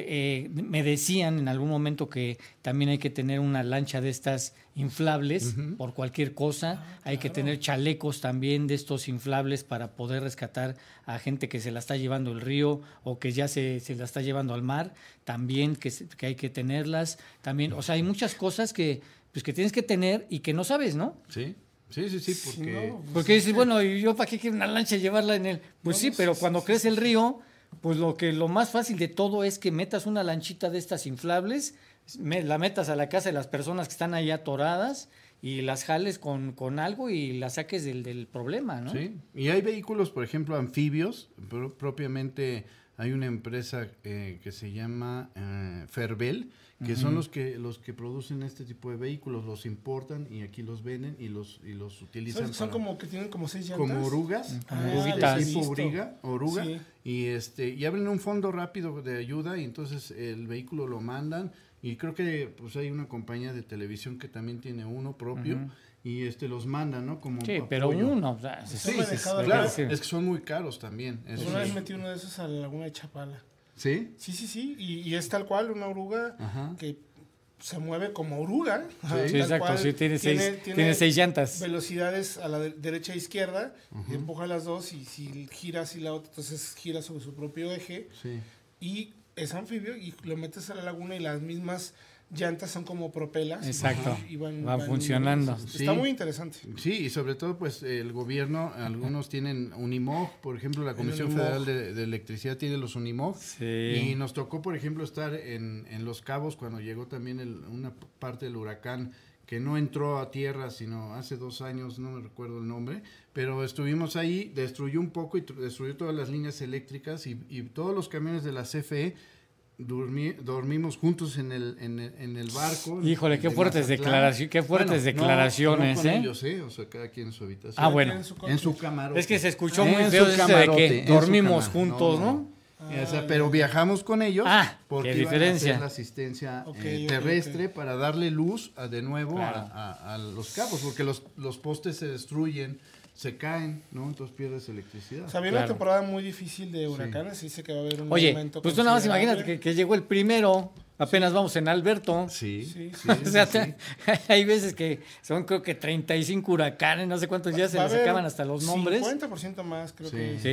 me decían en algún momento que también hay que tener una lancha de estas inflables por cualquier cosa. Hay que tener chalecos también de estos inflables para poder rescatar a gente que se la está llevando el río o que ya se la está llevando al mar. También que hay que tenerlas. También, o sea, hay muchas cosas que tienes que tener y que no sabes, ¿no? Sí, porque... Porque dices, bueno, ¿y yo para qué quiero una lancha llevarla en el...? Pues sí, pero cuando crece el río, pues lo más fácil de todo es que metas una lanchita de estas inflables, la metas a la casa de las personas que están ahí atoradas y las jales con algo y las saques del problema, ¿no? Sí, y hay vehículos, por ejemplo, anfibios, propiamente hay una empresa que se llama Ferbel, que son los que producen este tipo de vehículos, los importan y aquí los venden y los utilizan. Son como que tienen como 6 llantas. Como orugas, tipo oruga, sí. Y abren un fondo rápido de ayuda y entonces el vehículo lo mandan y creo que pues hay una compañía de televisión que también tiene uno propio. Y los mandan, ¿no? Como sí, pero uno, o sea, claro, es que son muy caros también. Una vez metí uno de esos a la laguna de Chapala. ¿Sí? Sí, y es tal cual una oruga que se mueve como oruga. Sí, exacto, sí, tiene 6 llantas. Velocidades a la derecha e izquierda, y empuja las dos y si gira así la otra, entonces gira sobre su propio eje. Sí. Y es anfibio y lo metes a la laguna y las mismas llantas son como propelas. Exacto. Y van funcionando. Está muy interesante. Sí, y sobre todo pues el gobierno, algunos tienen Unimog, por ejemplo la Comisión Federal de Electricidad tiene los Unimog. Sí. Y nos tocó por ejemplo estar en Los Cabos cuando llegó también una parte del huracán que no entró a tierra sino hace 2 años, no me recuerdo el nombre, pero estuvimos ahí, destruyó un poco y destruyó todas las líneas eléctricas y todos los camiones de la CFE dormimos juntos en el barco. Híjole, qué fuertes declaraciones, no con ellos, o sea, cada quien en su habitación. Ah, bueno, en su camarote. Es que se escuchó muy feo ese de que dormimos juntos, ¿no? O sea, pero viajamos con ellos porque qué diferencia. Iban a hacer la asistencia terrestre para darle luz de nuevo a los cabos, porque los postes se destruyen, se caen, ¿no? Entonces pierdes electricidad. O sea, había una temporada muy difícil de huracanes, dice que va a haber un momento. Pues tú nada más imagínate que llegó el primero, apenas vamos en Alberto. Sí. O sea, hay veces que son creo que 35 huracanes, no sé cuántos ya se les acaban hasta los nombres. 50% más creo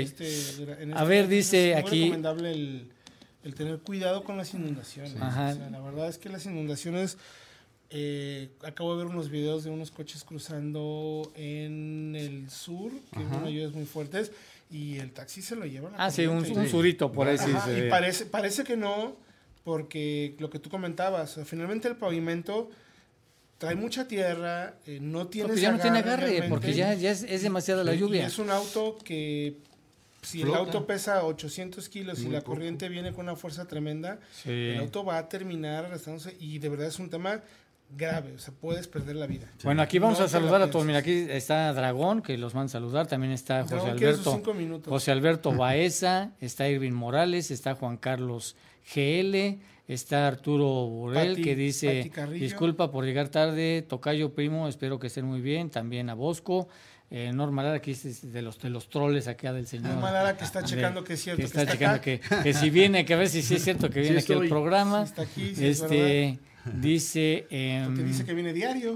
que a ver, dice es aquí. Es muy recomendable el tener cuidado con las inundaciones. Ajá. O sea, la verdad es que las inundaciones... acabo de ver unos videos de unos coches cruzando en el sur, que hubo lluvias muy fuertes, y el taxi se lo lleva a la corriente. Un surito por ahí. Y parece que no, porque lo que tú comentabas, finalmente el pavimento trae mucha tierra, no tiene ya no tiene agarre, porque ya es demasiada la lluvia. Y es un auto que... Si el auto pesa 800 kilos y la corriente viene con una fuerza tremenda, el auto va a terminar arrastrándose y de verdad es un tema grave, o sea, puedes perder la vida. Bueno, aquí vamos a saludar a todos. Mira, aquí está Dragón, que los van a saludar. También está José Alberto Baeza, está Irving Morales, está Juan Carlos GL, está Arturo Burel, que dice, disculpa por llegar tarde, tocayo primo, espero que estén muy bien. También a Bosco. Norma Lara, que es de los troles acá del señor. Norma Lara, que está checando que es cierto. Que está checando que si viene, que a ver si sí es cierto que viene aquí al programa. Está aquí, dice... porque dice que viene diario.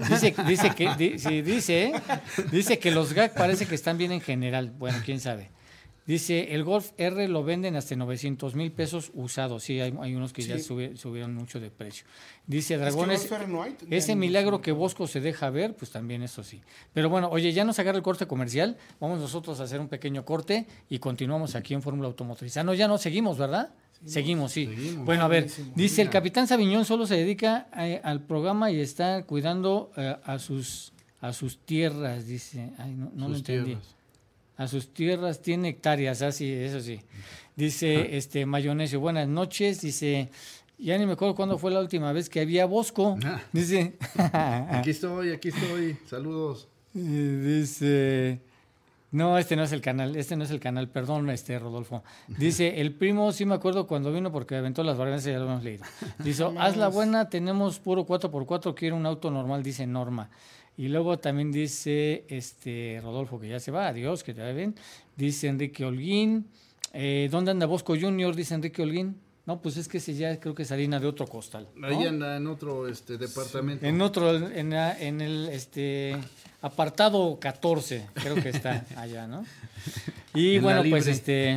Dice que los GAC parece que están bien en general. Bueno, quién sabe. Dice, el Golf R lo venden hasta 900,000 pesos usados. Sí, hay unos que ya subieron mucho de precio. Dice, Dragones, ese milagro que Bosco se deja ver, pues también eso sí. Pero bueno, oye, ya nos agarra el corte comercial. Vamos nosotros a hacer un pequeño corte y continuamos aquí en Fórmula Automotriz. No, ya no, seguimos, ¿verdad? Seguimos, sí. Bueno, a ver, dice, el Capitán Sabiñón solo se dedica al programa y está cuidando a sus tierras, dice. Ay, no lo entendí. Tierras. A sus tierras tiene hectáreas, así, eso sí. Dice Mayonesio, buenas noches, dice, ya ni me acuerdo cuándo fue la última vez que había Bosco. Dice, aquí estoy, saludos. Dice, no, este no es el canal, perdón, Rodolfo. Dice, el primo, sí me acuerdo cuando vino porque aventó las variantes, ya lo hemos leído. Dice, haz la buena, tenemos puro 4x4, quiero un auto normal, dice Norma. Y luego también dice Rodolfo, que ya se va, adiós, que te vaya bien. Dice Enrique Holguín, ¿dónde anda Bosco Junior? Dice Enrique Holguín. No, pues es que ese ya creo que es harina de otro costal, ¿no? Ahí anda en otro departamento. En el apartado 14, creo que está allá, ¿no? Y bueno, pues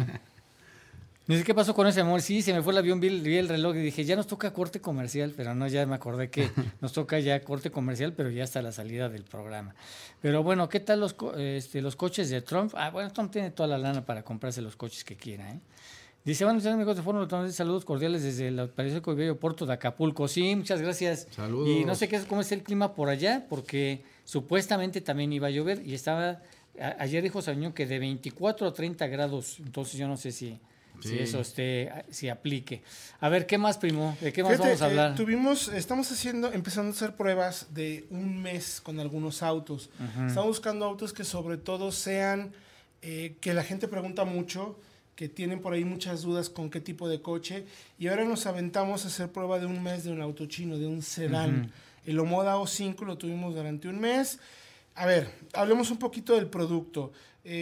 dice, ¿qué pasó con ese amor? Sí, se me fue el avión, vi el reloj y dije, ya nos toca corte comercial, pero no, ya me acordé que nos toca ya corte comercial, pero ya hasta la salida del programa. Pero bueno, ¿qué tal los coches de Trump? Bueno, Trump tiene toda la lana para comprarse los coches que quiera, ¿eh? Dice, bueno, amigos de Fórmula Automotriz, saludos cordiales desde el Periférico y Bello Puerto de Acapulco. Sí, muchas gracias. Saludos. Y no sé cómo es el clima por allá, porque supuestamente también iba a llover y ayer dijo Sabiñón que de 24 a 30 grados, entonces yo no sé si eso si aplique. A ver, ¿qué más, primo? ¿De qué más vamos a hablar? Estamos empezando a hacer pruebas de un mes con algunos autos. Uh-huh. Estamos buscando autos que sobre todo sean, que la gente pregunta mucho, que tienen por ahí muchas dudas con qué tipo de coche, y ahora nos aventamos a hacer prueba de un mes de un auto chino, de un sedán. Uh-huh. El Omoda O5 lo tuvimos durante un mes. A ver, hablemos un poquito del producto.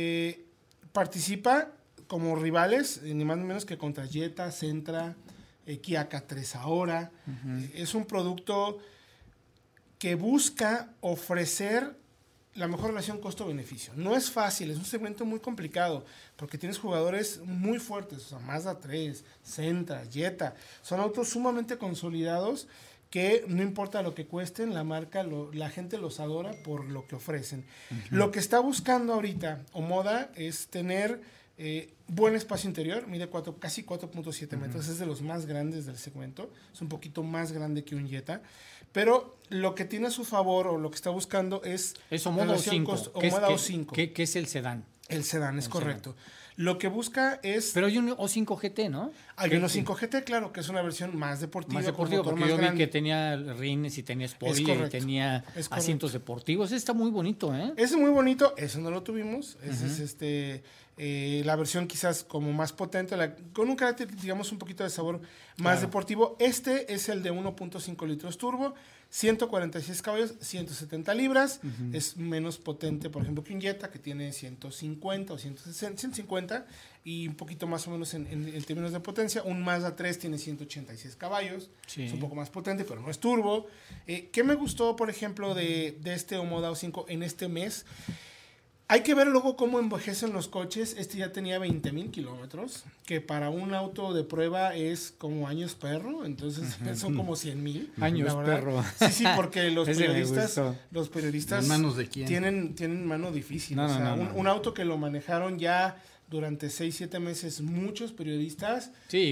Participa como rivales, ni más ni menos que contra Jetta, Sentra, Kia K3 ahora. Uh-huh. Es un producto que busca ofrecer la mejor relación costo-beneficio. No es fácil, es un segmento muy complicado, porque tienes jugadores muy fuertes, o sea, Mazda 3, Sentra, Jetta. Son autos sumamente consolidados que no importa lo que cuesten, la marca, la gente los adora por lo que ofrecen. Uh-huh. Lo que está buscando ahorita Omoda es tener buen espacio interior, mide casi 4.7 metros, es de los más grandes del segmento, es un poquito más grande que un Jetta, pero lo que tiene a su favor o lo que está buscando es Omoda O5, que es el sedán. El sedán, es correcto. Lo que busca es... Pero hay un O5 GT, ¿no? Hay un O5 GT, claro, que es una versión más deportiva. Más deportiva, porque yo vi que tenía rines y tenía spoiler y tenía asientos deportivos. Está muy bonito, ¿eh? Ese es muy bonito, eso no lo tuvimos. Ese es la versión quizás como más potente, con un carácter, digamos, un poquito de sabor más deportivo. Este es el de 1.5 litros turbo, 146 caballos, 170 libras. Uh-huh. Es menos potente, por ejemplo, que un Jetta, que tiene 150 o 150, y un poquito más o menos en términos de potencia. Un Mazda 3 tiene 186 caballos, es un poco más potente, pero no es turbo. ¿Qué me gustó, por ejemplo, de este Omoda O5 en este mes? Hay que ver luego cómo envejecen los coches. Este ya tenía 20,000 kilómetros, que para un auto de prueba es como años perro, entonces son como 100,000. Años perro. Sí, porque los periodistas ¿en manos de quién? Tienen mano difícil. Un auto que lo manejaron ya durante 6-7 meses muchos periodistas. Sí,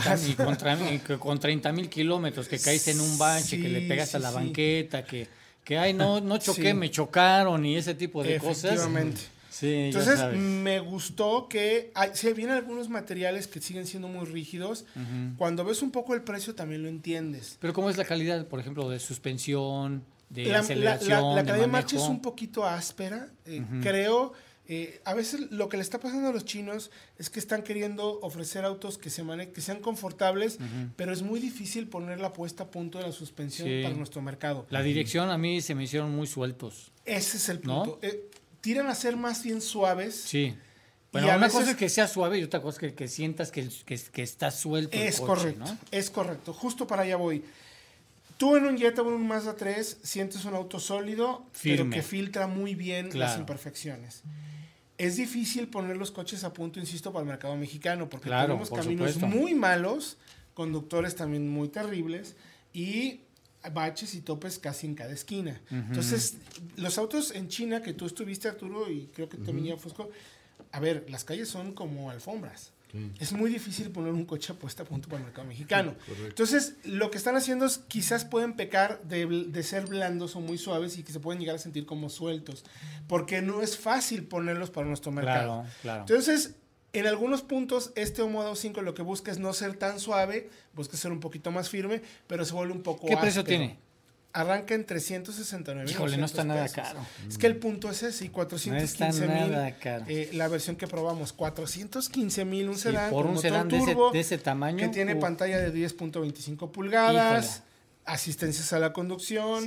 con 30,000 kilómetros, que caíste en un bache, que le pegas a la banqueta, que no choqué, me chocaron y ese tipo de cosas. Efectivamente. Sí, entonces me gustó que vienen algunos materiales que siguen siendo muy rígidos. Uh-huh. Cuando ves un poco el precio también lo entiendes. Pero ¿cómo es la calidad, por ejemplo, de suspensión, de aceleración, la calidad de marcha es un poquito áspera. Uh-huh. Creo... a veces lo que le está pasando a los chinos es que están queriendo ofrecer autos que sean confortables, uh-huh, pero es muy difícil poner la puesta a punto de la suspensión para nuestro mercado. La dirección a mí se me hicieron muy sueltos. Ese es el punto. ¿No? tiran a ser más bien suaves. Sí. Bueno, una cosa es que sea suave y otra cosa es que sientas que está suelto el coche, correcto, ¿no? Es correcto. Justo para allá voy. Tú en un Jetta o en un Mazda 3 sientes un auto sólido, pero que filtra muy bien las imperfecciones. Es difícil poner los coches a punto, insisto, para el mercado mexicano, porque tenemos caminos muy malos, conductores también muy terribles y baches y topes casi en cada esquina. Entonces, los autos en China, que tú estuviste, Arturo, y creo que también ya Fusco, a ver, las calles son como alfombras. Es muy difícil poner un coche puesto a punto para el mercado mexicano. Entonces, lo que están haciendo es, quizás pueden pecar de ser blandos o muy suaves y que se pueden llegar a sentir como sueltos, porque no es fácil ponerlos para nuestro mercado. Claro. Entonces, en algunos puntos, este Homo 5 lo que busca es no ser tan suave, busca ser un poquito más firme, pero se vuelve un poco ¿Qué precio tiene? Arranca en 369. Híjole, no está nada caro. Es que el punto es ese, y 415,000. No está nada caro. La versión que probamos, 415,000, un sedán por un sedán turbo, de ese tamaño. Que tiene pantalla de 10.25 pulgadas, asistencias a la conducción.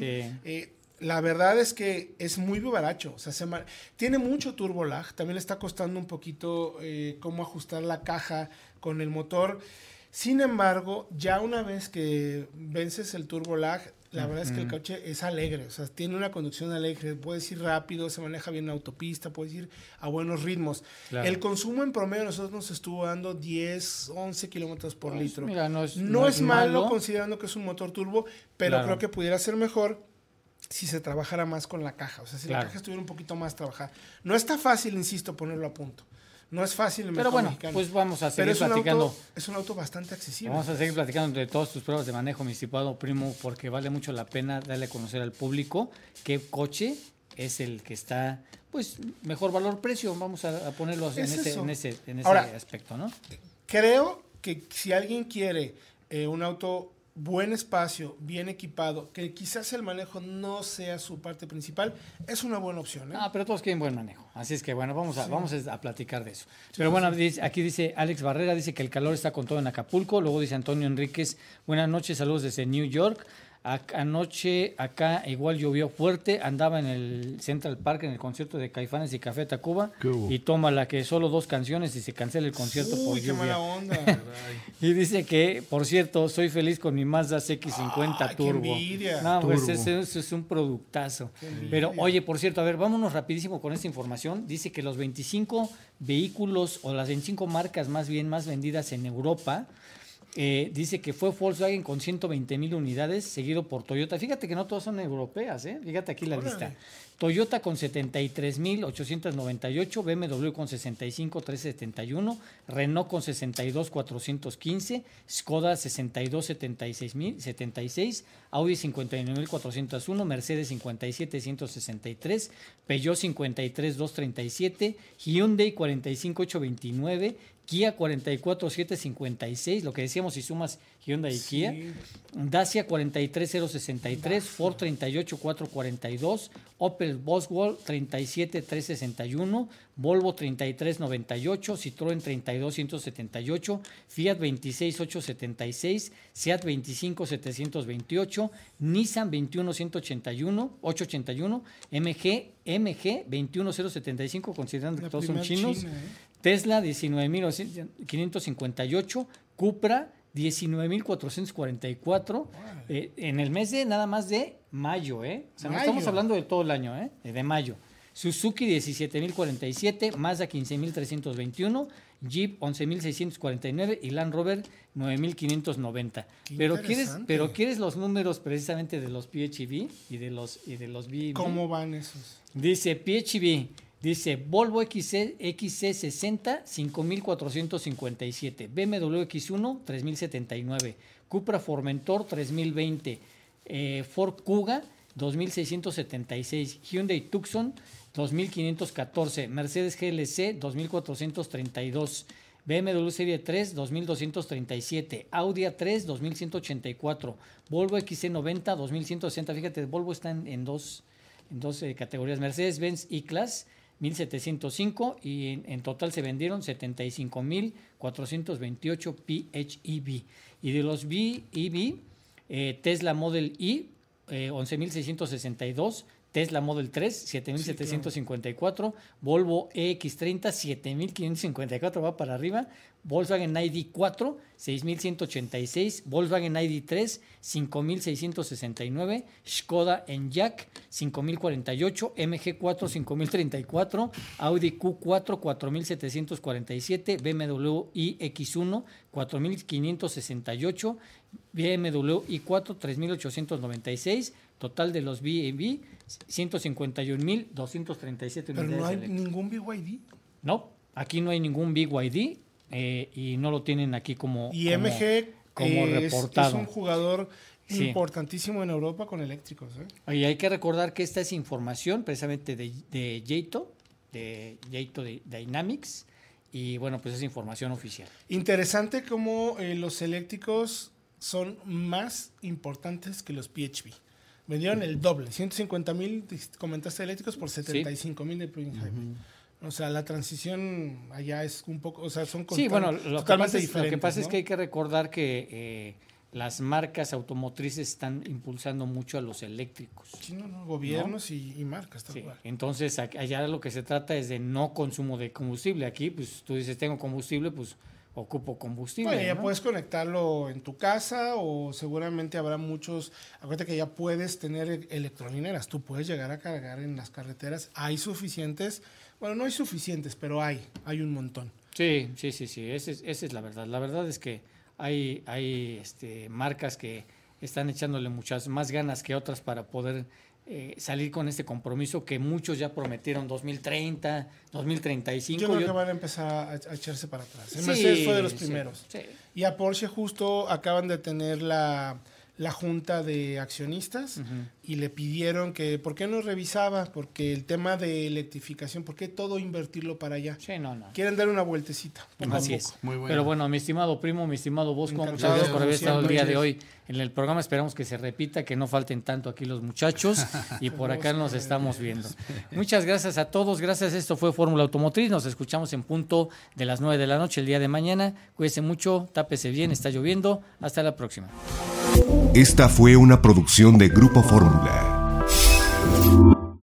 La verdad es que es muy baracho. O sea, tiene mucho turbo lag. También le está costando un poquito cómo ajustar la caja con el motor. Sin embargo, ya una vez que vences el turbo lag, la verdad es que el coche es alegre, o sea, tiene una conducción alegre, puedes ir rápido, se maneja bien en autopista, puedes ir a buenos ritmos. Claro. El consumo en promedio nosotros nos estuvo dando 10, 11 kilómetros por litro. Mira, no es malo considerando que es un motor turbo, pero creo que pudiera ser mejor si se trabajara más con la caja, o sea, si la caja estuviera un poquito más trabajada. No está fácil, insisto, ponerlo a punto. No es fácil en el mercado mexicano. Pues vamos a seguir platicando. Es un auto bastante accesible. Vamos a seguir platicando de todas tus pruebas de manejo, mi estimado primo, porque vale mucho la pena darle a conocer al público qué coche es el que está, pues, mejor valor-precio. Vamos a ponerlo en ese aspecto, ¿no? Creo que si alguien quiere un auto buen espacio, bien equipado, que quizás el manejo no sea su parte principal, es una buena opción. Pero todos quieren buen manejo. Así es que, bueno, vamos a platicar de eso. Pero bueno, aquí dice Alex Barrera, dice que el calor está con todo en Acapulco. Luego dice Antonio Enríquez, buenas noches, saludos desde New York. Anoche acá igual llovió fuerte, andaba en el Central Park en el concierto de Caifanes y Café Tacuba y tómala que solo 2 canciones y se cancela el concierto por lluvia. ¡Qué mala onda! Y dice que, por cierto, soy feliz con mi Mazda CX-50 Turbo. ¡Qué envidia! No, pues eso es un productazo. Pero, oye, por cierto, a ver, vámonos rapidísimo con esta información. Dice que los 25 vehículos o las 25 marcas más vendidas en Europa, dice que fue Volkswagen con 120,000 unidades, seguido por Toyota. Fíjate que no todas son europeas, fíjate aquí la lista. Toyota con 73,898, BMW con 65,371, Renault con 62,415, Skoda 62,76, Audi 59,401, Mercedes 57,163, Peugeot 53,237, Hyundai 45,829, Kia 44,756, lo que decíamos si sumas Hyundai y Kia, Dacia 43,063, Ford 38,442, Opel Bosworth 37,361, Volvo 33,98, Citroën 32,178, Fiat 26,876, Seat 25,728, Nissan 21,881, MG 21,075, considerando que todos son chinos. Tesla 19,558, Cupra 19,444 en el mes de nada más de mayo, O sea, no estamos hablando de todo el año, de mayo. Suzuki 17,047, Mazda 15,321, Jeep 11,649 y Land Rover 9,590. Pero quieres los números precisamente de los PHEV y de los BEV. ¿Cómo van esos? Dice PHEV. Dice Volvo XC60, 5,457. BMW X1, 3,079. Cupra Formentor, 3,020. Ford Kuga, 2,676. Hyundai Tucson, 2,514. Mercedes GLC, 2,432. BMW Serie 3, 2,237. Audi A3, 2,184. Volvo XC90, 2,160. Fíjate, Volvo está en dos categorías. Mercedes-Benz E-Class, 1,705 y en total se vendieron 75,428 PHEV. Y de los BEV, Tesla Model E, 11,662, Tesla Model 3, 7,754. Sí, Volvo EX30, 7,554, va para arriba. Volkswagen ID4, 6,186. Volkswagen ID3, 5,669. Skoda Enyaq, 5,048. MG4, 5,034. Audi Q4, 4,747. BMW iX1, 4,568. BMW i4, 3,896. Total de los BEV, 151,237 unidades. ¿Pero no hay ningún BYD? No, aquí no hay ningún BYD y no lo tienen aquí como MG como reportado. Es un jugador importantísimo en Europa con eléctricos. Y hay que recordar que esta es información precisamente de Yato, de Dynamics, y bueno, pues es información oficial. Interesante cómo los eléctricos son más importantes que los PHEV. Vendieron el doble, 150,000, comentaste, eléctricos por 75,000 de plug-in hybrid. O sea, la transición allá es un poco, o sea, son totalmente diferentes. Lo que pasa es que hay que recordar que las marcas automotrices están impulsando mucho a los eléctricos. Sí, gobiernos, ¿no? y marcas, tal cual. Entonces, allá lo que se trata es de no consumo de combustible. Aquí, pues, tú dices, tengo combustible, pues, ocupo combustible. Bueno, ya puedes conectarlo en tu casa o seguramente habrá muchos. Acuérdate que ya puedes tener electrolineras. Tú puedes llegar a cargar en las carreteras. Hay suficientes. Bueno, no hay suficientes, pero hay un montón. Sí. Esa es la verdad. La verdad es que hay marcas que están echándole muchas más ganas que otras para poder salir con este compromiso que muchos ya prometieron 2030, 2035. Yo creo que van a empezar a echarse para atrás. El Mercedes fue de los primeros. Sí. Y a Porsche justo acaban de tener la junta de accionistas y le pidieron que, ¿por qué no revisaba? Porque el tema de electrificación, ¿por qué todo invertirlo para allá? Sí, no. Quieren dar una vueltecita. Así es. Muy bueno. Pero bueno, mi estimado primo, mi estimado Bosco, muchas gracias por haber estado el día de hoy en el programa. Esperamos que se repita, que no falten tanto aquí los muchachos y por acá nos estamos viendo. Muchas gracias a todos. Gracias. Esto fue Fórmula Automotriz. Nos escuchamos en punto de las 9 de la noche el día de mañana. Cuídense mucho, tápese bien, está lloviendo. Hasta la próxima. Esta fue una producción de Grupo Fórmula.